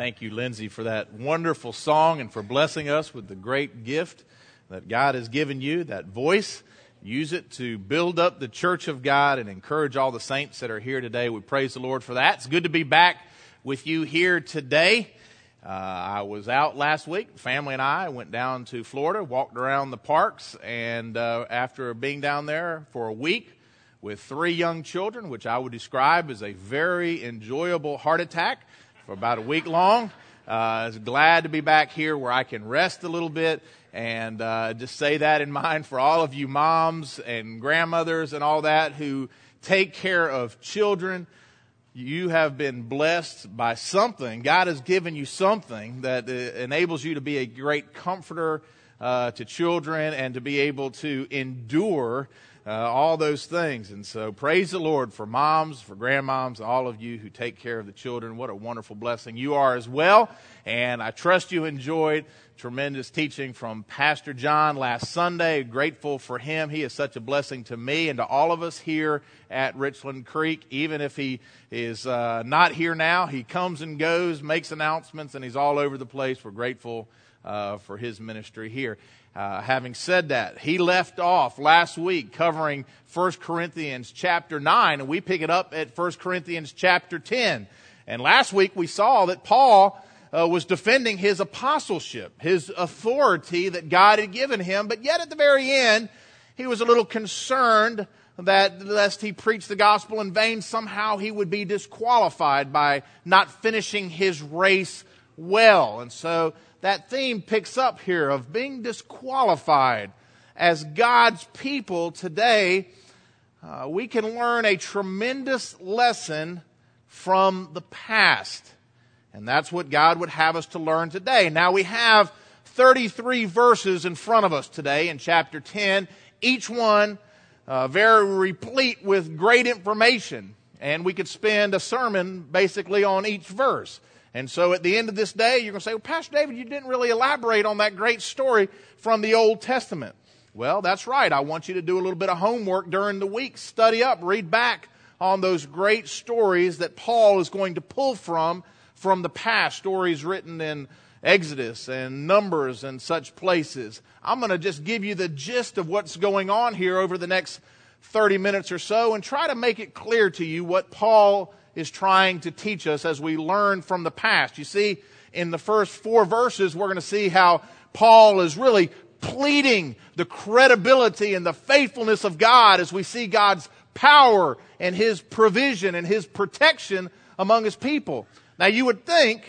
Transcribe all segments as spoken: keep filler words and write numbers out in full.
Thank you, Lindsay, for that wonderful song and for blessing us with the great gift that God has given you, that voice. Use it to build up the church of God and encourage all the saints that are here today. We praise the Lord for that. It's good to be back with you here today. Uh, I was out last week. Family and I went down to Florida, walked around the parks, and uh, after being down there for a week with three young children, which I would describe as a very enjoyable heart attack for about a week long, uh, I was glad to be back here where I can rest a little bit. And uh, just say that in mind for all of you moms and grandmothers and all that who take care of children. You have been blessed by something. God has given you something that uh, enables you to be a great comforter uh, to children and to be able to endure uh, all those things. And so praise the Lord for moms, for grandmoms, all of you who take care of the children. What a wonderful blessing you are as well. And I trust you enjoyed tremendous teaching from Pastor John last Sunday. Grateful for him. He is such a blessing to me and to all of us here at Richland Creek. Even if he is uh, not here now, he comes and goes, makes announcements, and he's all over the place. We're grateful uh, for his ministry here. Uh, having said that, he left off last week covering First Corinthians chapter nine, and we pick it up at First Corinthians chapter ten. And last week we saw that Paul Uh, was defending his apostleship, his authority that God had given him. But yet at the very end, he was a little concerned that lest he preached the gospel in vain, somehow he would be disqualified by not finishing his race well. And so that theme picks up here of being disqualified. As God's people today, uh, we can learn a tremendous lesson from the past. And that's what God would have us to learn today. Now we have thirty-three verses in front of us today in chapter ten, each one uh, very replete with great information. And we could spend a sermon basically on each verse. And so at the end of this day, you're going to say, well, Pastor David, you didn't really elaborate on that great story from the Old Testament. Well, that's right. I want you to do a little bit of homework during the week. Study up, read back on those great stories that Paul is going to pull from from the past, stories written in Exodus and Numbers and such places. I'm going to just give you the gist of what's going on here over the next thirty minutes or so and try to make it clear to you what Paul is trying to teach us as we learn from the past. You see, in the first four verses, we're going to see how Paul is really pleading the credibility and the faithfulness of God as we see God's power and His provision and His protection among His people. Now, you would think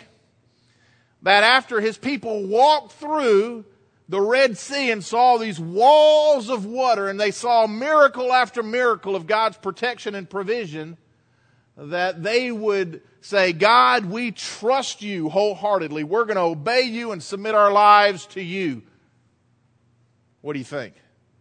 that after his people walked through the Red Sea and saw these walls of water and they saw miracle after miracle of God's protection and provision, that they would say, God, we trust you wholeheartedly. We're going to obey you and submit our lives to you. What do you think?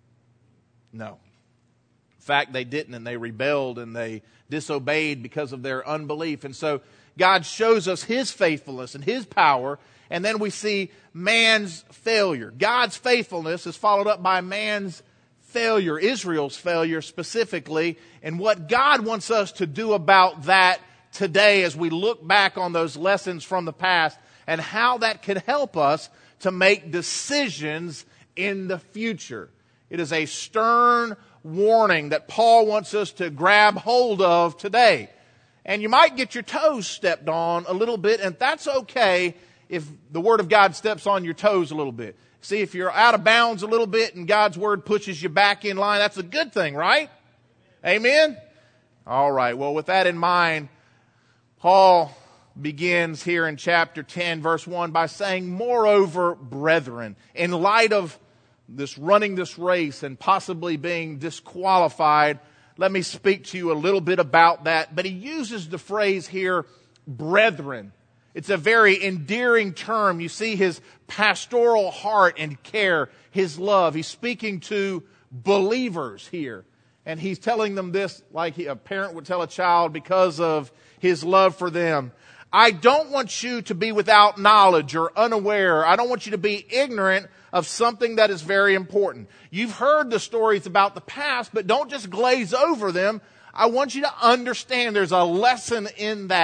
No. In fact, they didn't, and they rebelled and they disobeyed because of their unbelief. And so God shows us His faithfulness and His power, and then we see man's failure. God's faithfulness is followed up by man's failure, Israel's failure specifically, and what God wants us to do about that today as we look back on those lessons from the past and how that can help us to make decisions in the future. It is a stern warning that Paul wants us to grab hold of today. And you might get your toes stepped on a little bit, and that's okay if the Word of God steps on your toes a little bit. See, if you're out of bounds a little bit and God's Word pushes you back in line, that's a good thing, right? Amen? All right, well, with that in mind, Paul begins here in chapter ten, verse one, by saying, moreover, brethren, in light of this running this race and possibly being disqualified, let me speak to you a little bit about that. But he uses the phrase here, brethren. It's a very endearing term. You see his pastoral heart and care, his love. He's speaking to believers here. And he's telling them this like a parent would tell a child because of his love for them. I don't want you to be without knowledge or unaware. I don't want you to be ignorant of something that is very important. You've heard the stories about the past, but don't just glaze over them. I want you to understand there's a lesson in that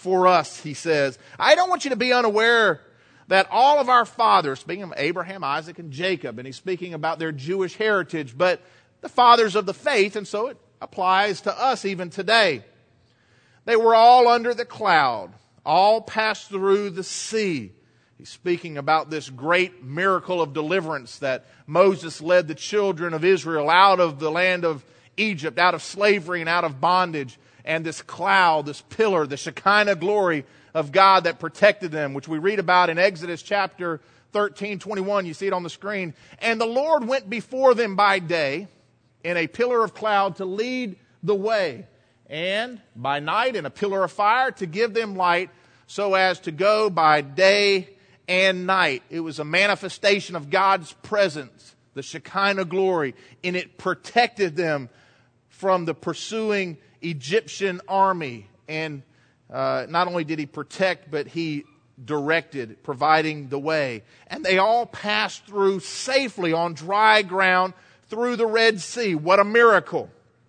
for us, he says. I don't want you to be unaware that all of our fathers, speaking of Abraham, Isaac, and Jacob, and he's speaking about their Jewish heritage, but the fathers of the faith, and so it applies to us even today. They were all under the cloud, all passed through the sea. He's speaking about this great miracle of deliverance that Moses led the children of Israel out of the land of Egypt, out of slavery and out of bondage. And this cloud, this pillar, the Shekinah glory of God that protected them, which we read about in Exodus chapter thirteen, twenty-one. You see it on the screen. And the Lord went before them by day in a pillar of cloud to lead the way, and by night in a pillar of fire to give them light, so as to go by day and night. It was a manifestation of God's presence, the Shekinah glory, and it protected them from the pursuing Egyptian army. And uh, not only did he protect, but he directed, providing the way. And they all passed through safely on dry ground through the Red Sea. What a miracle.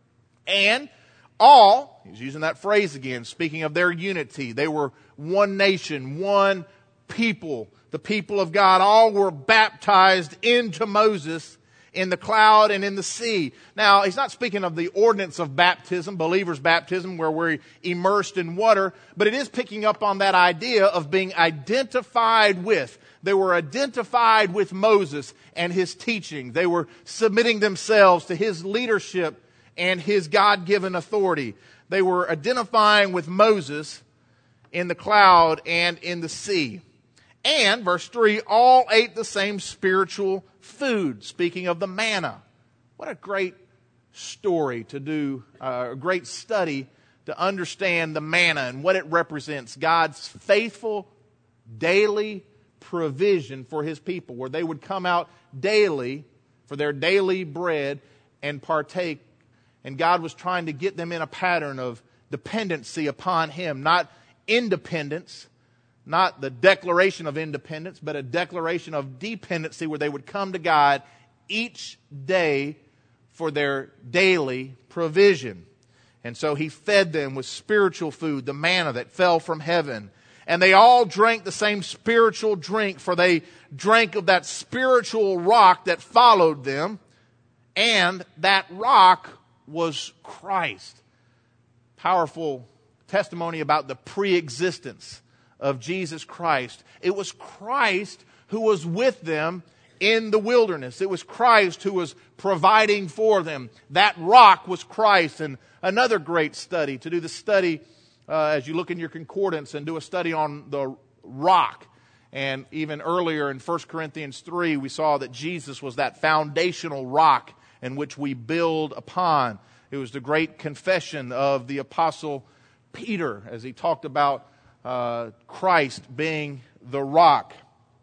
And all, he's using that phrase again, speaking of their unity. They were one nation, one people, the people of God. All were baptized into Moses in the cloud and in the sea. Now, he's not speaking of the ordinance of baptism, believer's baptism, where we're immersed in water, but it is picking up on that idea of being identified with. They were identified with Moses and his teaching. They were submitting themselves to his leadership and his God-given authority. They were identifying with Moses in the cloud and in the sea. And, verse three, all ate the same spiritual food, speaking of the manna. What a great story to do, uh, a great study to understand the manna and what it represents. God's faithful daily provision for his people, where they would come out daily for their daily bread and partake. And God was trying to get them in a pattern of dependency upon him, not independence, not the declaration of independence, but a declaration of dependency, where they would come to God each day for their daily provision. And so he fed them with spiritual food, the manna that fell from heaven. And they all drank the same spiritual drink, for they drank of that spiritual rock that followed them. And that rock was Christ. Powerful testimony about the pre-existence of Jesus Christ. It was Christ who was with them in the wilderness. It was Christ who was providing for them. That rock was Christ. And another great study, to do the study uh, as you look in your concordance and do a study on the rock. And even earlier in First Corinthians three, we saw that Jesus was that foundational rock in which we build upon. It was the great confession of the Apostle Peter as he talked about uh, Christ being the rock.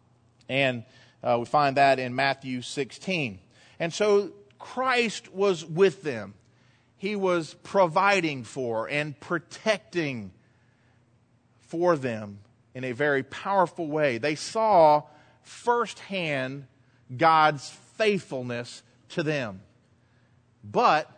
And uh, we find that in Matthew sixteen. And so Christ was with them. He was providing for and protecting for them in a very powerful way. They saw firsthand God's faithfulness to them. But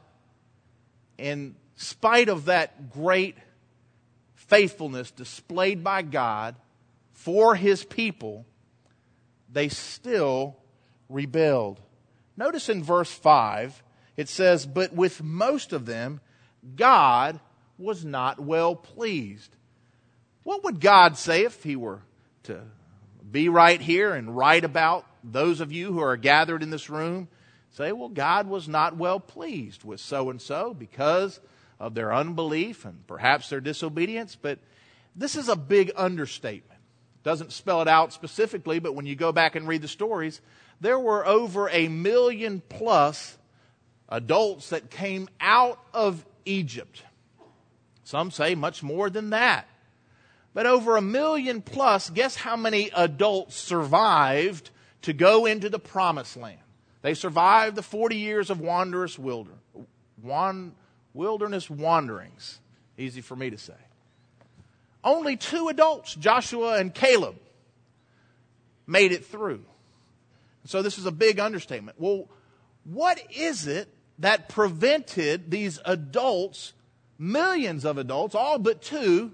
in spite of that great faithfulness displayed by God for his people, they still rebelled. Notice in verse five, it says, "But with most of them, God was not well pleased." What would God say if he were to be right here and write about those of you who are gathered in this room? Say, well, God was not well pleased with so-and-so because of their unbelief and perhaps their disobedience. But this is a big understatement. Doesn't spell it out specifically, but when you go back and read the stories, there were over a million plus adults that came out of Egypt. Some say much more than that. But over a million plus, guess how many adults survived to go into the promised land? They survived the forty years of wondrous wilder, wan, wilderness wanderings. Easy for me to say. Only two adults, Joshua and Caleb, made it through. So this is a big understatement. Well, what is it that prevented these adults, millions of adults, all but two,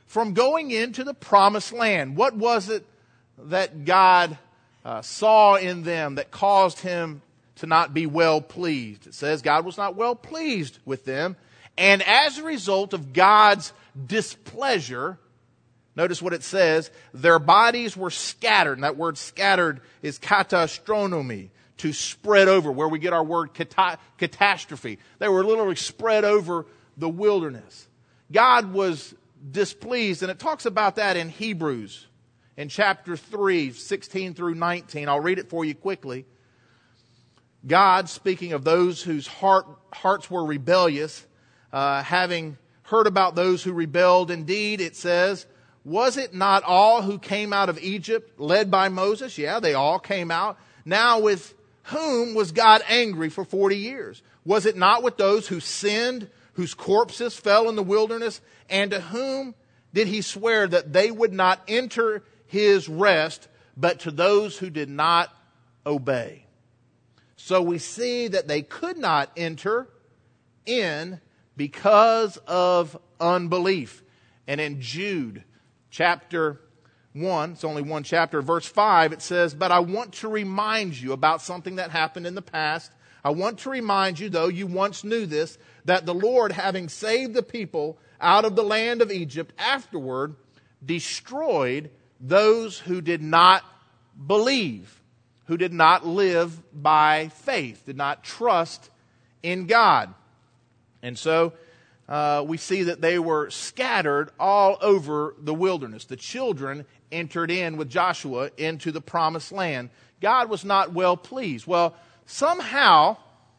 from going into the promised land. What was it that God uh, saw in them that caused him to not be well pleased? It says God was not well pleased with them. And as a result of God's displeasure, notice what it says, their bodies were scattered. And that word scattered is katastronomy, to spread over, where we get our word cata- catastrophe. They were literally spread over the wilderness. God was displeased, and it talks about that in Hebrews in chapter three, sixteen through nineteen. I'll read it for you quickly. God, speaking of those whose heart, hearts were rebellious, uh, having heard about those who rebelled, indeed, it says, was it not all who came out of Egypt led by Moses? Yeah, they all came out. Now with whom was God angry for forty years? Was it not with those who sinned, whose corpses fell in the wilderness? And to whom did he swear that they would not enter his rest, but to those who did not obey? So we see that they could not enter in because of unbelief. And in Jude chapter one, it's only one chapter, verse five, it says, but I want to remind you about something that happened in the past. I want to remind you, though you once knew this, that the Lord, having saved the people out of the land of Egypt, afterward destroyed those who did not believe, who did not live by faith, did not trust in God. And so uh, we see that they were scattered all over the wilderness. The children entered in with Joshua into the promised land. God was not well pleased. Well, somehow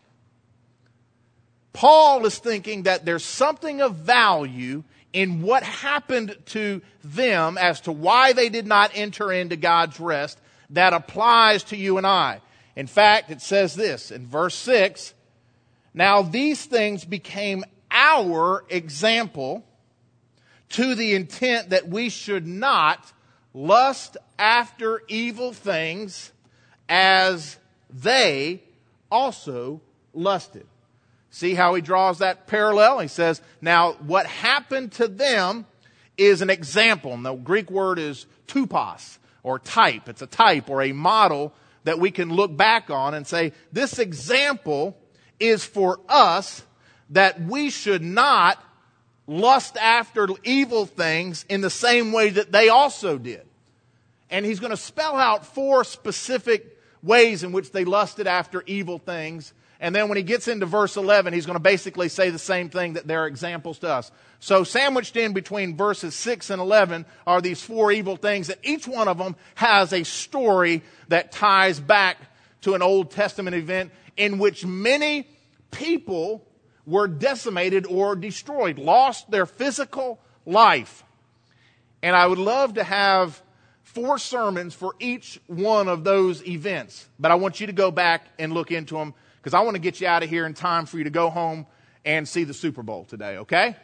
Paul is thinking that there's something of value in what happened to them as to why they did not enter into God's rest that applies to you and I. In fact, it says this in verse six, now these things became our example to the intent that we should not lust after evil things as they also lusted. See how he draws that parallel? He says, now what happened to them is an example. And the Greek word is tupos, or type. It's a type or a model that we can look back on and say, this example is for us that we should not lust after evil things in the same way that they also did. And he's going to spell out four specific ways in which they lusted after evil things. And then when he gets into verse eleven, he's going to basically say the same thing, that they're examples to us. So sandwiched in between verses six and eleven are these four evil things, that each one of them has a story that ties back to an Old Testament event in which many people were decimated or destroyed, lost their physical life. And I would love to have four sermons for each one of those events. But I want you to go back and look into them, because I want to get you out of here in time for you to go home and see the Super Bowl today, okay?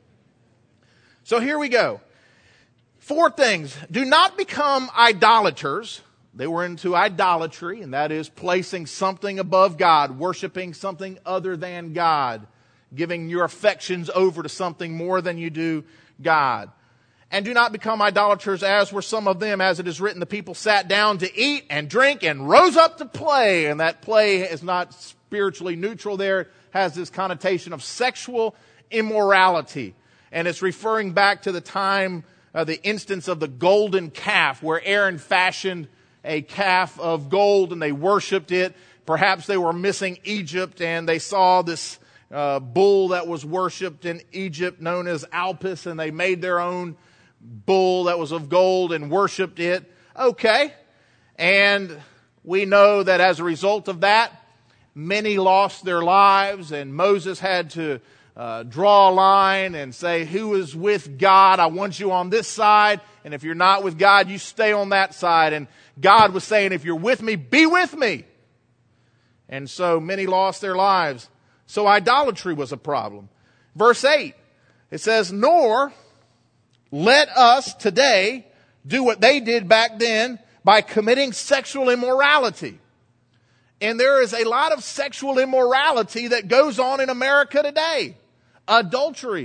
So here we go. Four things. Do not become idolaters. They were into idolatry, and that is placing something above God, worshiping something other than God, giving your affections over to something more than you do God. And do not become idolaters, as were some of them, as it is written, the people sat down to eat and drink and rose up to play. And that play is not spiritually neutral there. It has this connotation of sexual immorality. And it's referring back to the time, uh, the instance of the golden calf, where Aaron fashioned a calf of gold and they worshiped it. Perhaps they were missing Egypt and they saw this uh, bull that was worshiped in Egypt known as Alpis, and they made their own bull that was of gold and worshiped it. Okay. And we know that as a result of that, many lost their lives, and Moses had to uh, draw a line and say, who is with God? I want you on this side. And if you're not with God, you stay on that side. And God was saying, if you're with me, be with me. And so many lost their lives. So idolatry was a problem. Verse eight, it says, nor let us today do what they did back then by committing sexual immorality. And there is a lot of sexual immorality that goes on in America today. Adultery,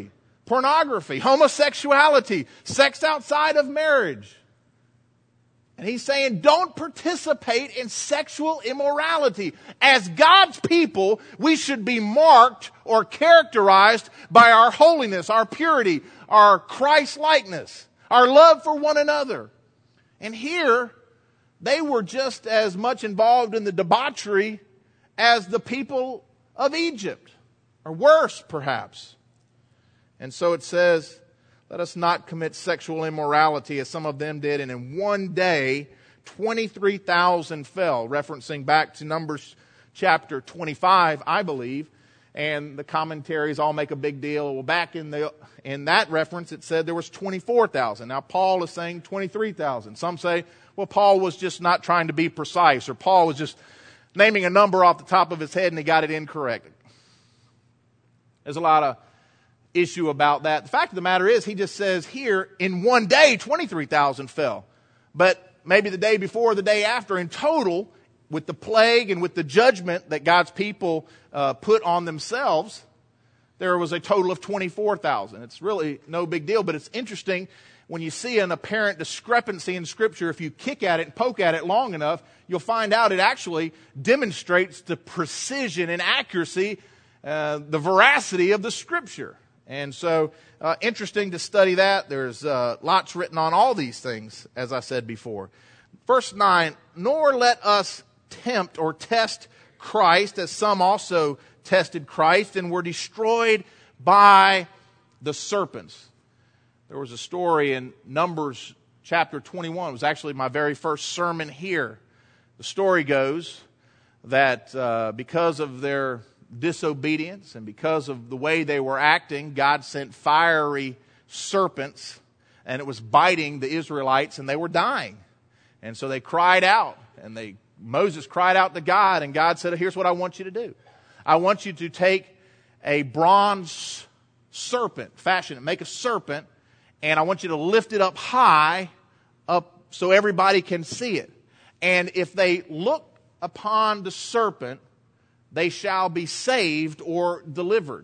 pornography, homosexuality, sex outside of marriage. And he's saying, don't participate in sexual immorality. As God's people, we should be marked or characterized by our holiness, our purity, our Christ-likeness, our love for one another. And here, they were just as much involved in the debauchery as the people of Egypt, or worse, perhaps. And so it says, let us not commit sexual immorality as some of them did. And in one day, twenty-three thousand fell, referencing back to Numbers chapter twenty-five, I believe. And the commentaries all make a big deal. Well, back in the in that reference, it said there was twenty-four thousand. Now, Paul is saying twenty-three thousand. Some say, well, Paul was just not trying to be precise, or Paul was just naming a number off the top of his head and he got it incorrect. There's a lot of issue about that. The fact of the matter is, he just says here, in one day, twenty-three thousand fell. But maybe the day before, the day after, in total, with the plague and with the judgment that God's people uh, put on themselves, there was a total of twenty-four thousand. It's really no big deal, but it's interesting when you see an apparent discrepancy in Scripture. If you kick at it and poke at it long enough, you'll find out it actually demonstrates the precision and accuracy, uh, the veracity of the Scripture. And so, uh, interesting to study that. There's uh, lots written on all these things, as I said before. Verse nine, nor let us tempt or test Christ, as some also tested Christ and were destroyed by the serpents. There was a story in Numbers chapter twenty-one. It was actually my very first sermon here. The story goes that uh, because of their disobedience and because of the way they were acting, God sent fiery serpents, and it was biting the Israelites, and they were dying. And so they cried out, and they Moses cried out to God, and God said, here's what I want you to do. I want you to take a bronze serpent, fashion it, make a serpent, and I want you to lift it up high, up so everybody can see it. And if they look upon the serpent, they shall be saved or delivered.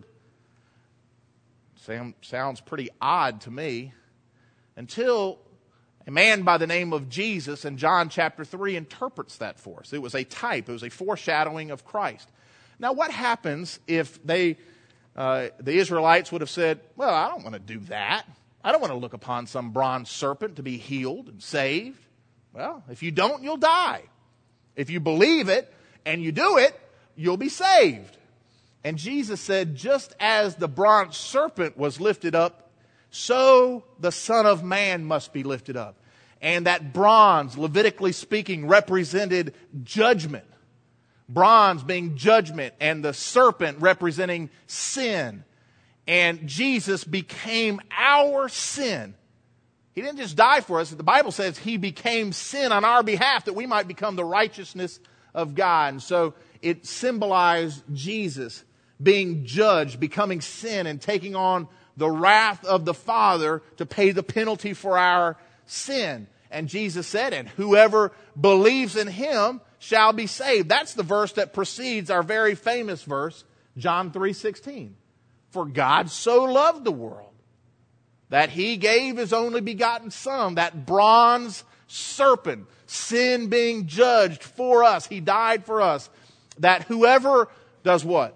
Sounds pretty odd to me, until a man by the name of Jesus in John chapter three interprets that for us. It was a type, it was a foreshadowing of Christ. Now, what happens if they, uh, the Israelites would have said, well, I don't want to do that. I don't want to look upon some bronze serpent to be healed and saved. Well, if you don't, you'll die. If you believe it and you do it, you'll be saved. And Jesus said, just as the bronze serpent was lifted up, so the Son of Man must be lifted up. And that bronze, Levitically speaking, represented judgment. Bronze being judgment, and the serpent representing sin. And Jesus became our sin. He didn't just die for us. The Bible says He became sin on our behalf that we might become the righteousness of God. And so it symbolized Jesus being judged, becoming sin, and taking on the wrath of the Father to pay the penalty for our sin. And Jesus said, and whoever believes in Him shall be saved. That's the verse that precedes our very famous verse, John three sixteen. For God so loved the world that He gave His only begotten Son, that bronze serpent, sin being judged for us. He died for us. That whoever does what?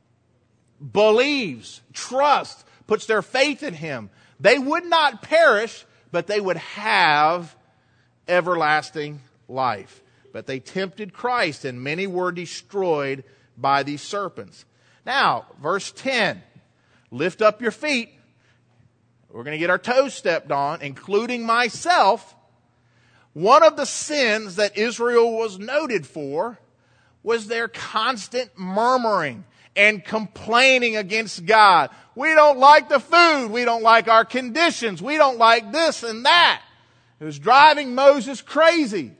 Believes, trusts, puts their faith in Him, they would not perish, but they would have everlasting life. But they tempted Christ, and many were destroyed by these serpents. Now, verse ten, lift up your feet. We're going to get our toes stepped on, including myself. One of the sins that Israel was noted for was their constant murmuring and complaining against God. We don't like the food. We don't like our conditions. We don't like this and that. It was driving Moses crazy.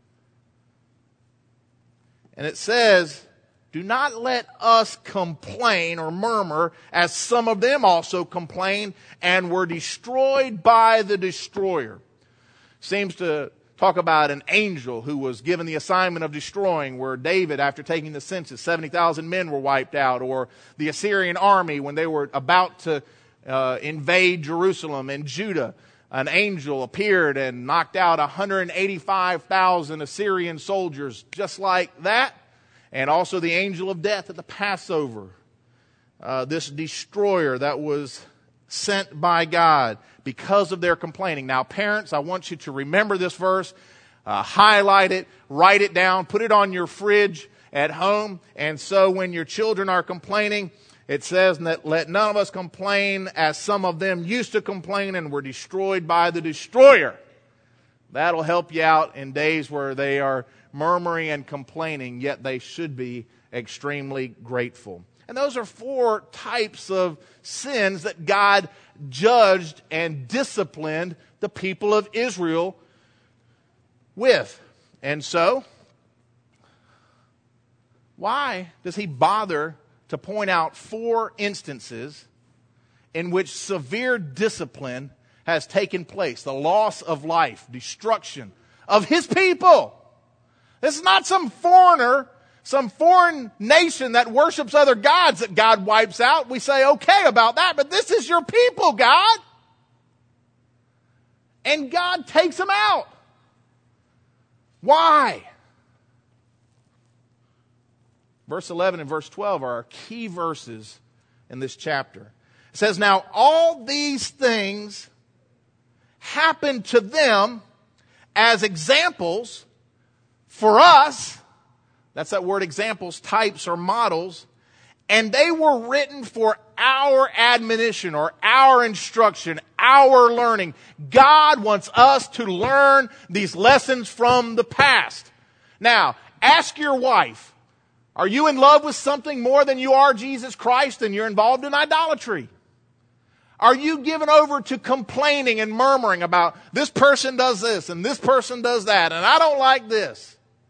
And it says, do not let us complain or murmur, as some of them also complained and were destroyed by the destroyer. Seems to talk about an angel who was given the assignment of destroying, where David, after taking the census, seventy thousand men were wiped out, or the Assyrian army when they were about to uh, invade Jerusalem and Judah, an angel appeared and knocked out one hundred eighty-five thousand Assyrian soldiers just like that. And also the angel of death at the Passover. Uh, this destroyer that was sent by God because of their complaining. Now, parents, I want you to remember this verse, uh, highlight it, write it down, put it on your fridge at home. And so when your children are complaining, it says that let none of us complain as some of them used to complain and were destroyed by the destroyer. That'll help you out in days where they are murmuring and complaining, yet they should be extremely grateful. And those are four types of sins that God judged and disciplined the people of Israel with. And so, why does he bother to point out four instances in which severe discipline has taken place? The loss of life, destruction of his people. This is not some foreigner, some foreign nation that worships other gods that God wipes out. We say okay about that, but this is your people, God. And God takes them out. Why? Verse eleven and verse twelve are our key verses in this chapter. It says, now all these things happened to them as examples for us. That's that word examples, types or models. And they were written for our admonition or our instruction, our learning. God wants us to learn these lessons from the past. Now, ask your wife, are you in love with something more than you are Jesus Christ and you're involved in idolatry? Are you given over to complaining and murmuring about this person does this and this person does that and I don't like this?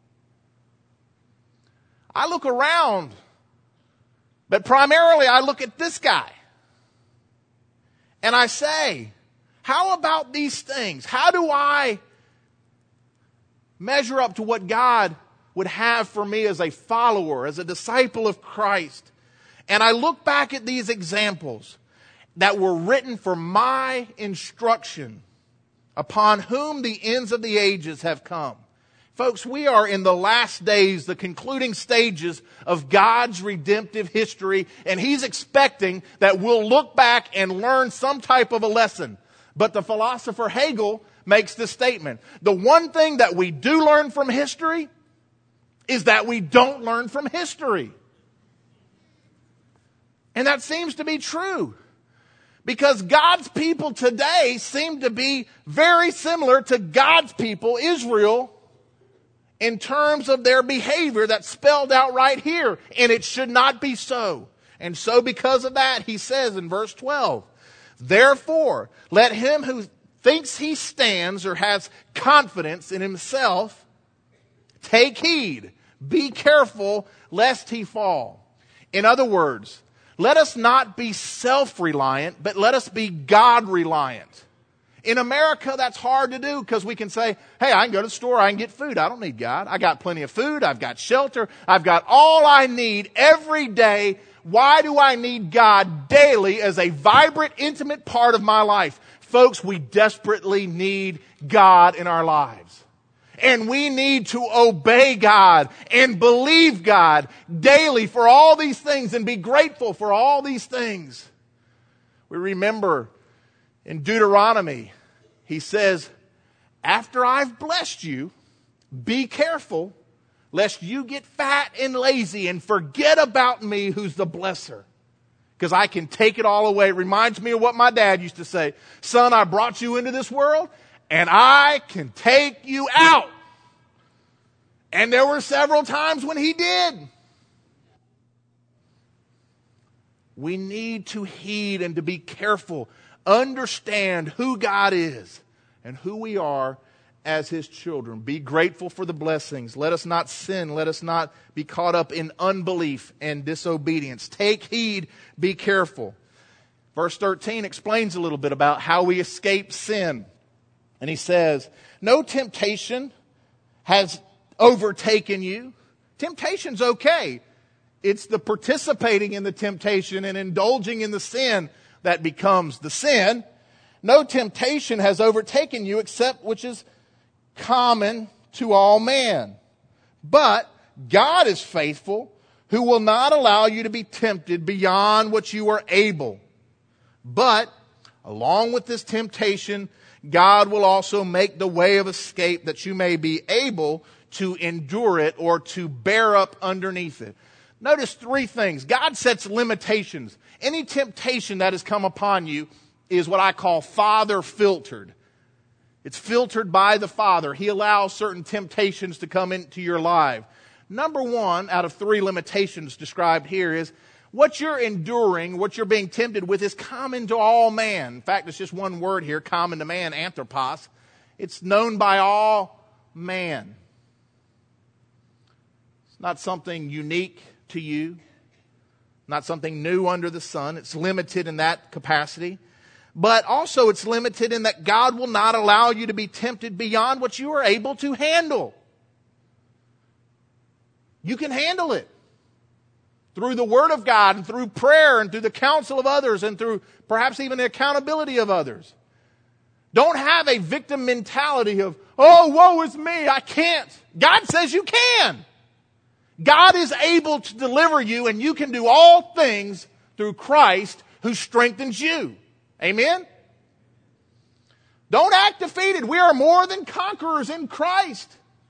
I look around, but primarily I look at this guy. And I say, how about these things? How do I measure up to what God would have for me as a follower, as a disciple of Christ? And I look back at these examples that were written for my instruction, upon whom the ends of the ages have come. Folks, we are in the last days, the concluding stages of God's redemptive history, and He's expecting that we'll look back and learn some type of a lesson. But the philosopher Hegel makes this statement. The one thing that we do learn from history is that we don't learn from history. And that seems to be true. Because God's people today seem to be very similar to God's people, Israel, in terms of their behavior that's spelled out right here. And it should not be so. And so because of that, he says in verse twelve, therefore, let him who thinks he stands or has confidence in himself take heed, be careful, lest he fall. In other words, let us not be self-reliant, but let us be God-reliant. In America, that's hard to do because we can say, hey, I can go to the store, I can get food. I don't need God. I got plenty of food. I've got shelter. I've got all I need every day. Why do I need God daily as a vibrant, intimate part of my life? Folks, we desperately need God in our lives. And we need to obey God and believe God daily for all these things and be grateful for all these things. We remember in Deuteronomy, he says, after I've blessed you, be careful lest you get fat and lazy and forget about me who's the blesser. Because I can take it all away. It reminds me of what my dad used to say. Son, I brought you into this world and I can take you out. And there were several times when he did. We need to heed and to be careful. Understand who God is and who we are as His children. Be grateful for the blessings. Let us not sin. Let us not be caught up in unbelief and disobedience. Take heed. Be careful. Verse thirteen explains a little bit about how we escape sin. And he says, no temptation has overtaken you. Temptation's okay. It's the participating in the temptation and indulging in the sin that becomes the sin. No temptation has overtaken you except which is common to all men. But God is faithful, who will not allow you to be tempted beyond what you are able. But along with this temptation, God will also make the way of escape that you may be able to endure it or to bear up underneath it. Notice three things. God sets limitations. Any temptation that has come upon you is what I call Father filtered. It's filtered by the Father. He allows certain temptations to come into your life. Number one out of three limitations described here is what you're enduring, what you're being tempted with is common to all man. In fact, it's just one word here, common to man, anthropos. It's known by all man. It's not something unique to you, not something new under the sun. It's limited in that capacity. But also it's limited in that God will not allow you to be tempted beyond what you are able to handle. You can handle it through the Word of God and through prayer and through the counsel of others and through perhaps even the accountability of others. Don't have a victim mentality of, oh, woe is me, I can't. God says you can. God is able to deliver you, and you can do all things through Christ who strengthens you. Amen? Don't act defeated. We are more than conquerors in Christ.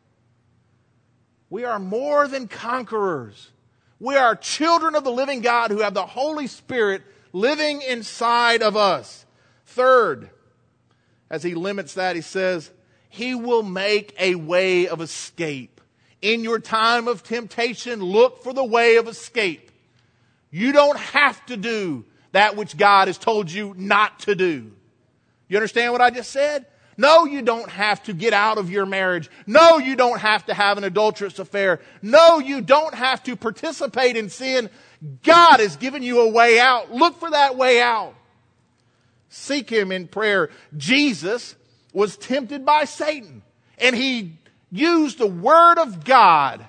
We are more than conquerors. We are children of the living God who have the Holy Spirit living inside of us. Third, as he limits that, he says, he will make a way of escape. In your time of temptation, look for the way of escape. You don't have to do that which God has told you not to do. You understand what I just said? No, you don't have to get out of your marriage. No, you don't have to have an adulterous affair. No, you don't have to participate in sin. God has given you a way out. Look for that way out. Seek Him in prayer. Jesus was tempted by Satan, and he used the Word of God.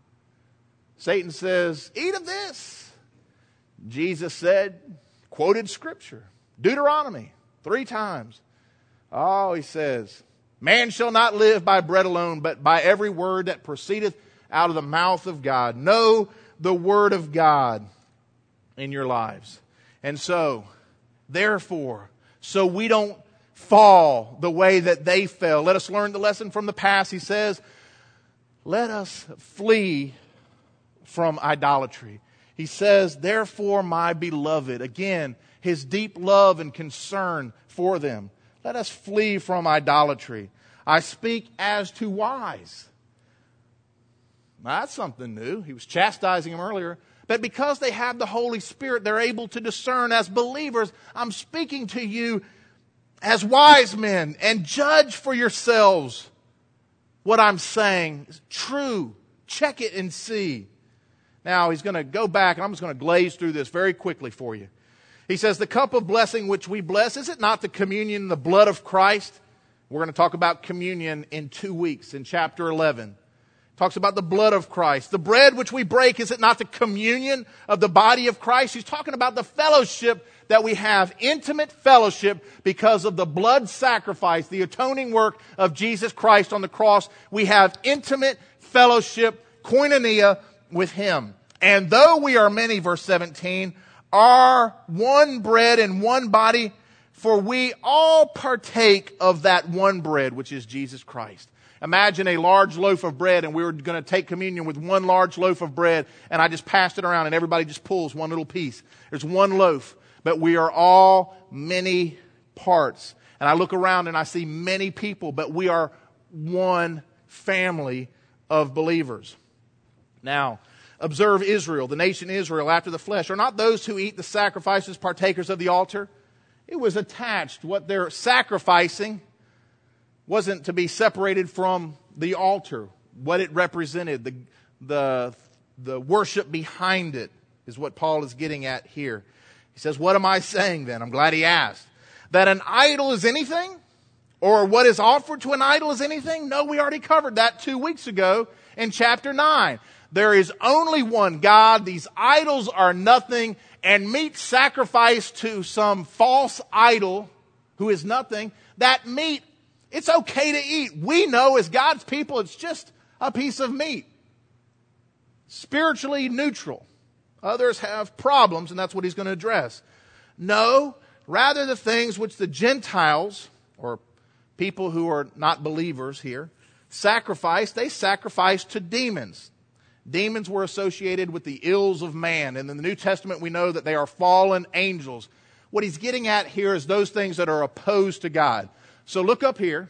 Satan says, eat of this. Jesus said, quoted Scripture, Deuteronomy, three times. Oh, he says, man shall not live by bread alone, but by every word that proceedeth out of the mouth of God. Know the Word of God in your lives. And so, therefore, so we don't fall the way that they fell. Let us learn the lesson from the past. He says, let us flee from idolatry. He says, therefore, my beloved. Again, his deep love and concern for them. Let us flee from idolatry. I speak as to wise. Now, that's something new. He was chastising them earlier. But because they have the Holy Spirit, they're able to discern as believers. I'm speaking to you as wise men, and judge for yourselves what I'm saying is true. Check it and see. Now, he's going to go back, and I'm just going to glaze through this very quickly for you. He says, the cup of blessing which we bless, is it not the communion, the blood of Christ? We're going to talk about communion in two weeks in chapter eleven. Talks about the blood of Christ. The bread which we break, is it not the communion of the body of Christ? He's talking about the fellowship that we have, intimate fellowship because of the blood sacrifice, the atoning work of Jesus Christ on the cross. We have intimate fellowship, koinonia, with Him. And though we are many, verse seventeen, are one bread and one body, for we all partake of that one bread, which is Jesus Christ. Imagine a large loaf of bread, and we were going to take communion with one large loaf of bread, and I just passed it around, and everybody just pulls one little piece. There's one loaf, but we are all many parts. And I look around and I see many people, but we are one family of believers. Now, observe Israel, the nation Israel after the flesh. Are not those who eat the sacrifices partakers of the altar? It was attached. What they're sacrificing wasn't to be separated from the altar. What it represented, the, the, the worship behind it, is what Paul is getting at here. He says, what am I saying then? I'm glad he asked. That an idol is anything? Or what is offered to an idol is anything? No, we already covered that two weeks ago in chapter nine. There is only one God. These idols are nothing, and meat sacrificed to some false idol who is nothing, that meat, it's okay to eat. We know as God's people, it's just a piece of meat. Spiritually neutral. Others have problems, and that's what he's going to address. No, rather the things which the Gentiles, or people who are not believers here, sacrifice, they sacrifice to demons. Demons were associated with the ills of man. And in the New Testament, we know that they are fallen angels. What he's getting at here is those things that are opposed to God. So look up here.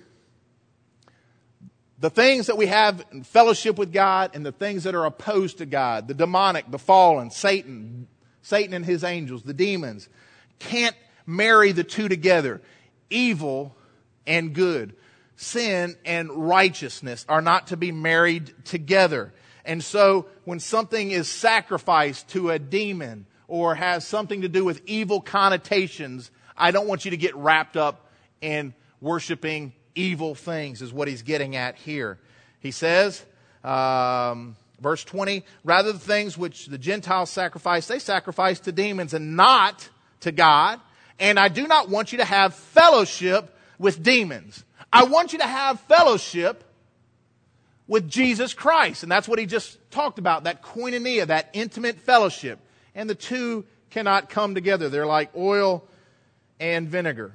The things that we have in fellowship with God and the things that are opposed to God, the demonic, the fallen, Satan, Satan and his angels, the demons, can't marry the two together. Evil and good, sin and righteousness are not to be married together. And so when something is sacrificed to a demon or has something to do with evil connotations, I don't want you to get wrapped up in worshiping evil things, is what he's getting at here. He says, um, verse twenty, rather the things which the Gentiles sacrifice, they sacrifice to demons and not to God. And I do not want you to have fellowship with demons. I want you to have fellowship with Jesus Christ. And that's what he just talked about, that koinonia, that intimate fellowship. And the two cannot come together. They're like oil and vinegar.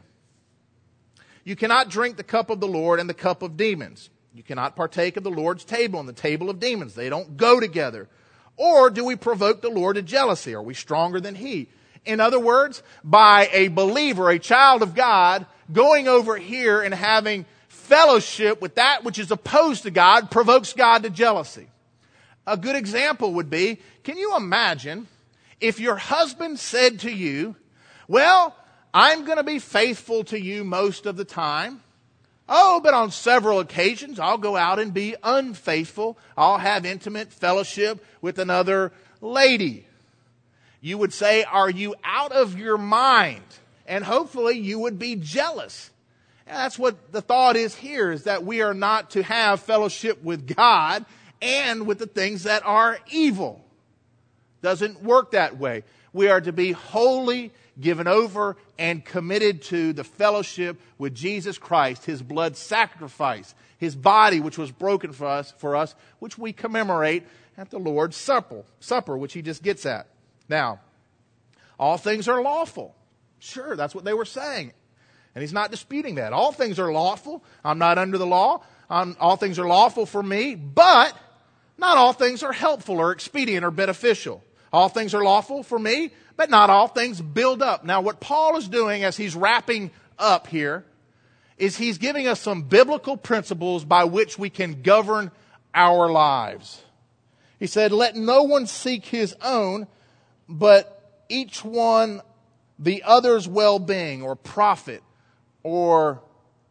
You cannot drink the cup of the Lord and the cup of demons. You cannot partake of the Lord's table and the table of demons. They don't go together. Or do we provoke the Lord to jealousy? Are we stronger than he? In other words, by a believer, a child of God, going over here and having fellowship with that which is opposed to God provokes God to jealousy. A good example would be, can you imagine if your husband said to you, well, I'm going to be faithful to you most of the time. Oh, but on several occasions, I'll go out and be unfaithful. I'll have intimate fellowship with another lady. You would say, are you out of your mind? And hopefully you would be jealous. And that's what the thought is here, is that we are not to have fellowship with God and with the things that are evil. Doesn't work that way. We are to be wholly given over and committed to the fellowship with Jesus Christ, his blood sacrifice, his body which was broken for us, for us, which we commemorate at the Lord's Supper, supper, which he just gets at. Now, all things are lawful. Sure, that's what they were saying. And he's not disputing that. All things are lawful. I'm not under the law. I'm, all things are lawful for me, but not all things are helpful or expedient or beneficial. All things are lawful for me, but not all things build up. Now, what Paul is doing as he's wrapping up here is he's giving us some biblical principles by which we can govern our lives. He said, let no one seek his own, but each one the other's well-being or profit or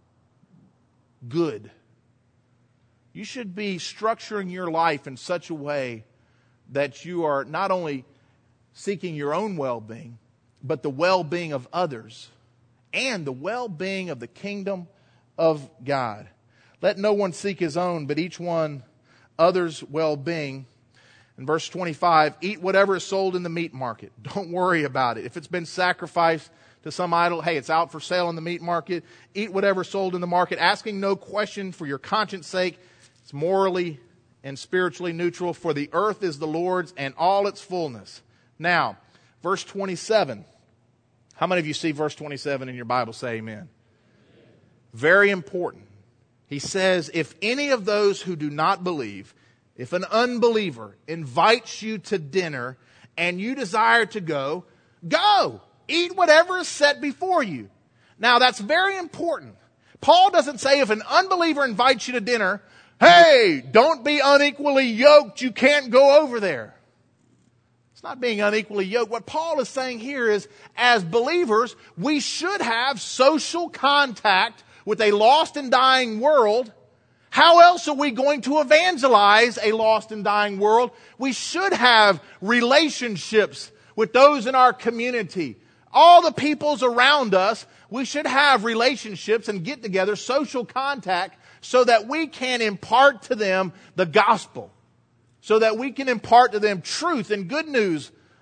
good. You should be structuring your life in such a way that you are not only seeking your own well-being, but the well-being of others and the well-being of the kingdom of God. Let no one seek his own, but each one others' well-being. In verse twenty-five, eat whatever is sold in the meat market. Don't worry about it. If it's been sacrificed to some idol, hey, it's out for sale in the meat market. Eat whatever is sold in the market, asking no question for your conscience sake. It's morally and spiritually neutral, for the earth is the Lord's and all its fullness. Now, verse twenty-seven. How many of you see verse twenty-seven in your Bible? Say amen. Very important. He says, if any of those who do not believe, if an unbeliever invites you to dinner and you desire to go, go. Eat whatever is set before you. Now, that's very important. Paul doesn't say if an unbeliever invites you to dinner, hey, don't be unequally yoked. You can't go over there. It's not being unequally yoked. What Paul is saying here is, as believers, we should have social contact with a lost and dying world. How else are we going to evangelize a lost and dying world? We should have relationships with those in our community. All the peoples around us, we should have relationships and get together, social contact, so that we can impart to them the gospel. So that we can impart to them truth and good news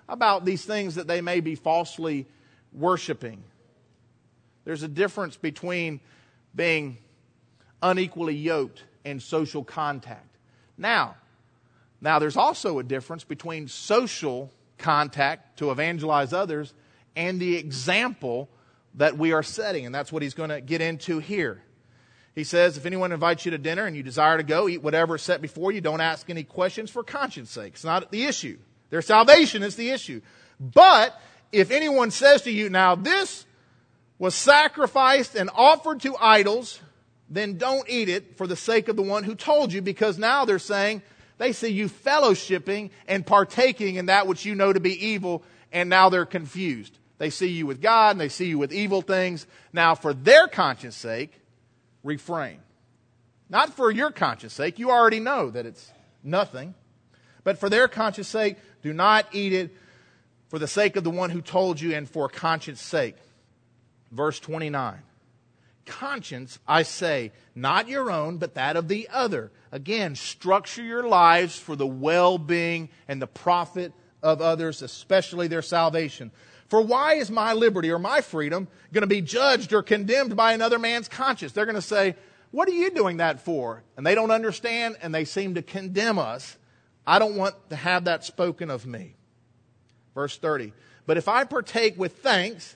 about these things that they may be falsely worshiping. There's a difference between being unequally yoked and social contact. Now, now there's also a difference between social contact to evangelize others and the example that we are setting. And that's what he's going to get into here. He says, if anyone invites you to dinner and you desire to go, eat whatever is set before you. Don't ask any questions for conscience sake. It's not the issue. Their salvation is the issue. But if anyone says to you, now this was sacrificed and offered to idols, then don't eat it for the sake of the one who told you, because now they're saying they see you fellowshipping and partaking in that which you know to be evil, and now they're confused. They see you with God and they see you with evil things. Now, for their conscience sake, refrain. Not for your conscience sake. You already know that it's nothing. But for their conscience sake, do not eat it for the sake of the one who told you and for conscience sake. Verse twenty-nine. Conscience, I say, not your own, but that of the other. Again, structure your lives for the well-being and the profit of others, especially their salvation. For why is my liberty or my freedom going to be judged or condemned by another man's conscience? They're going to say, what are you doing that for? And they don't understand, and they seem to condemn us. I don't want to have that spoken of me. Verse thirty. But if I partake with thanks,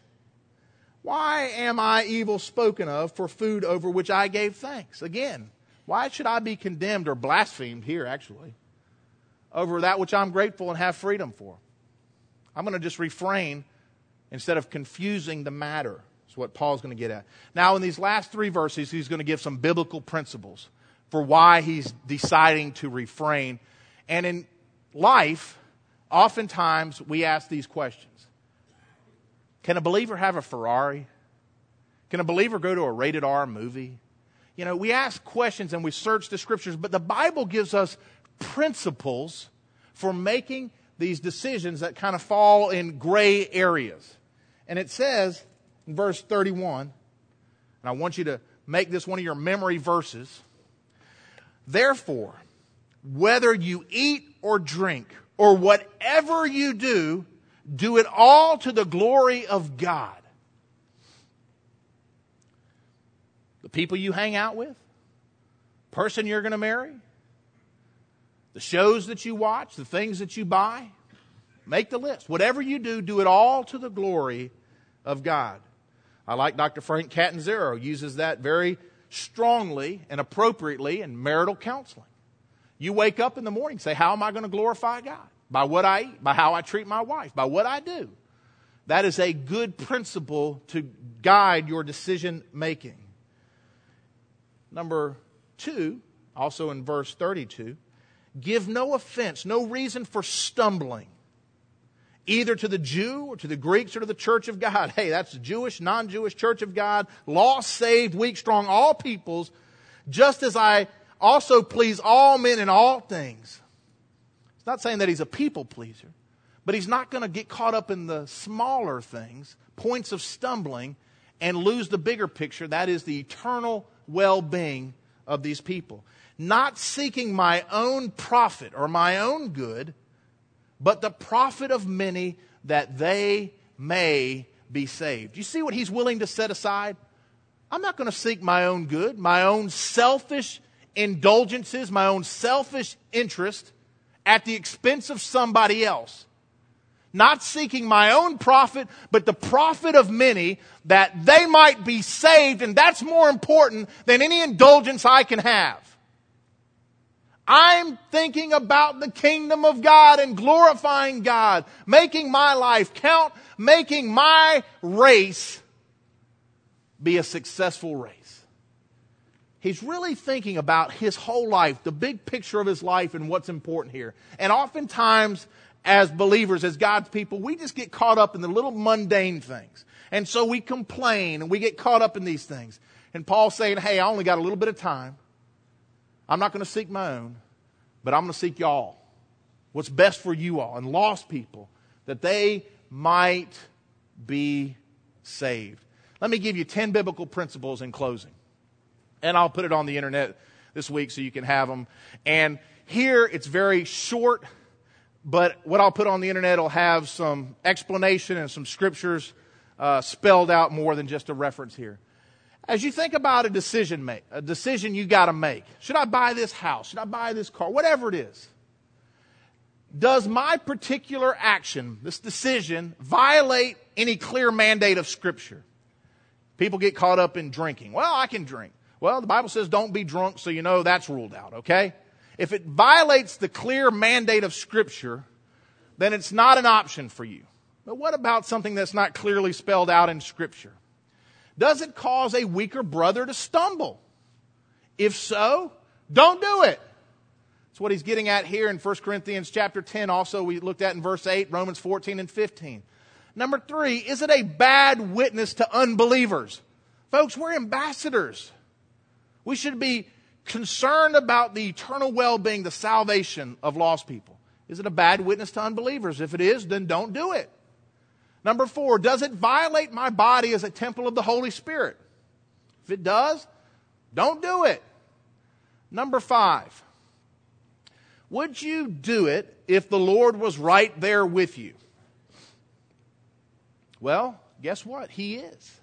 why am I evil spoken of for food over which I gave thanks? Again, why should I be condemned or blasphemed here, actually, over that which I'm grateful and have freedom for? I'm going to just refrain instead of confusing the matter. That's what Paul's going to get at. Now, in these last three verses, he's going to give some biblical principles for why he's deciding to refrain. And in life, oftentimes we ask these questions. Can a believer have a Ferrari? Can a believer go to a rated R movie? You know, we ask questions and we search the scriptures, but the Bible gives us principles for making these decisions that kind of fall in gray areas. And it says in verse thirty-one, and I want you to make this one of your memory verses. Therefore, whether you eat or drink or whatever you do, do it all to the glory of God. The people you hang out with, person you're going to marry, the shows that you watch, the things that you buy, make the list. Whatever you do, do it all to the glory of God. I like Doctor Frank Catanzaro uses that very strongly and appropriately in marital counseling. You wake up in the morning and say, how am I going to glorify God? By what I eat, by how I treat my wife, by what I do. That is a good principle to guide your decision making. Number two, also in verse thirty-two, give no offense, no reason for stumbling, either to the Jew or to the Greeks or to the church of God. Hey, that's the Jewish, non-Jewish church of God, lost, saved, weak, strong, all peoples, just as I also please all men in all things. It's not saying that he's a people pleaser, but he's not going to get caught up in the smaller things, points of stumbling, and lose the bigger picture. That is the eternal well-being of these people. Not seeking my own profit or my own good, but the profit of many, that they may be saved. You see what he's willing to set aside? I'm not going to seek my own good, my own selfish indulgences, my own selfish interest at the expense of somebody else. Not seeking my own profit, but the profit of many, that they might be saved, and that's more important than any indulgence I can have. I'm thinking about the kingdom of God and glorifying God, making my life count, making my race be a successful race. He's really thinking about his whole life, the big picture of his life and what's important here. And oftentimes, as believers, as God's people, we just get caught up in the little mundane things. And so we complain and we get caught up in these things. And Paul's saying, hey, I only got a little bit of time. I'm not going to seek my own, but I'm going to seek y'all. What's best for you all and lost people, that they might be saved. Let me give you ten biblical principles in closing. And I'll put it on the internet this week so you can have them. And here it's very short, but what I'll put on the internet will have some explanation and some scriptures uh, spelled out more than just a reference here. As you think about a decision make, a decision you got to make, should I buy this house? Should I buy this car? Whatever it is. Does my particular action, this decision, violate any clear mandate of Scripture? People get caught up in drinking. Well, I can drink. Well, the Bible says don't be drunk, so you know that's ruled out, okay? If it violates the clear mandate of Scripture, then it's not an option for you. But what about something that's not clearly spelled out in Scripture? Does it cause a weaker brother to stumble? If so, don't do it. That's what he's getting at here in First Corinthians chapter ten. Also, we looked at in verse eight, Romans fourteen and fifteen. Number three, is it a bad witness to unbelievers? Folks, we're ambassadors. We should be concerned about the eternal well-being, the salvation of lost people. Is it a bad witness to unbelievers? If it is, then don't do it. Number four, does it violate my body as a temple of the Holy Spirit? If it does, don't do it. Number five, would you do it if the Lord was right there with you? Well, guess what? He is.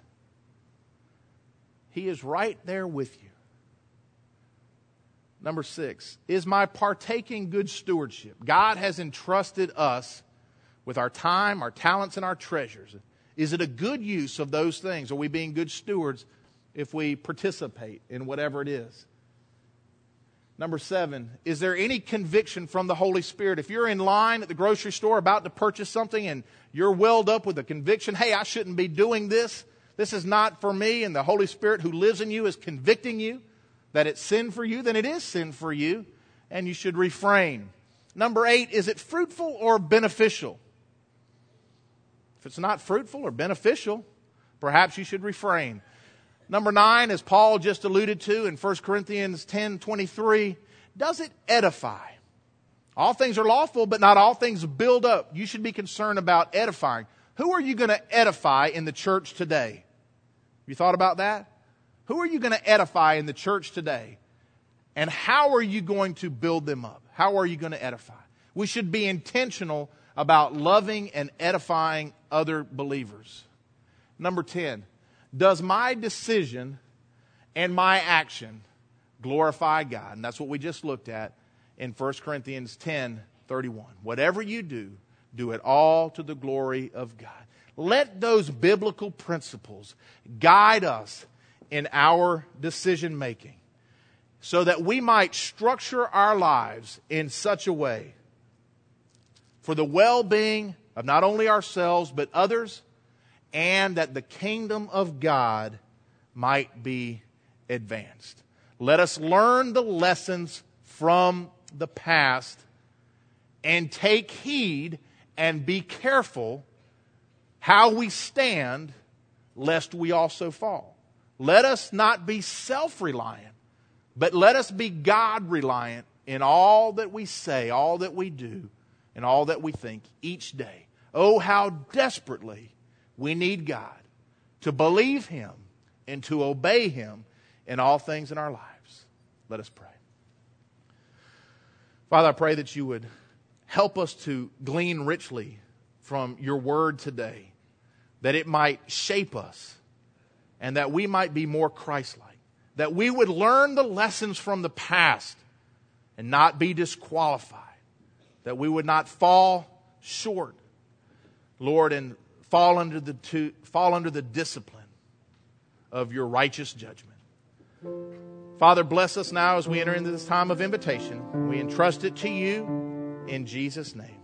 He is right there with you. Number six, is my partaking good stewardship? God has entrusted us with our time, our talents, and our treasures. Is it a good use of those things? Are we being good stewards if we participate in whatever it is? Number seven, is there any conviction from the Holy Spirit? If you're in line at the grocery store about to purchase something and you're welled up with a conviction, hey, I shouldn't be doing this. This is not for me, and the Holy Spirit who lives in you is convicting you that it's sin for you, then it is sin for you, and you should refrain. Number eight, is it fruitful or beneficial? If it's not fruitful or beneficial, perhaps you should refrain. Number nine, as Paul just alluded to in First Corinthians ten twenty-three, does it edify? All things are lawful, but not all things build up. You should be concerned about edifying. Who are you going to edify in the church today? Have you thought about that? Who are you going to edify in the church today? And how are you going to build them up? How are you going to edify? We should be intentional about loving and edifying other believers. Number ten, does my decision and my action glorify God? And that's what we just looked at in First Corinthians ten thirty-one. Whatever you do, do it all to the glory of God. Let those biblical principles guide us in our decision making so that we might structure our lives in such a way for the well-being of not only ourselves but others, and that the kingdom of God might be advanced. Let us learn the lessons from the past and take heed and be careful how we stand, lest we also fall. Let us not be self-reliant, but let us be God-reliant in all that we say, all that we do, and all that we think each day. Oh, how desperately we need God to believe Him and to obey Him in all things in our lives. Let us pray. Father, I pray that you would help us to glean richly from your word today, that it might shape us and that we might be more Christ-like, that we would learn the lessons from the past and not be disqualified, that we would not fall short, Lord, and fall under the to, fall under the discipline of your righteous judgment. Father, bless us now as we enter into this time of invitation. We entrust it to you in Jesus' name.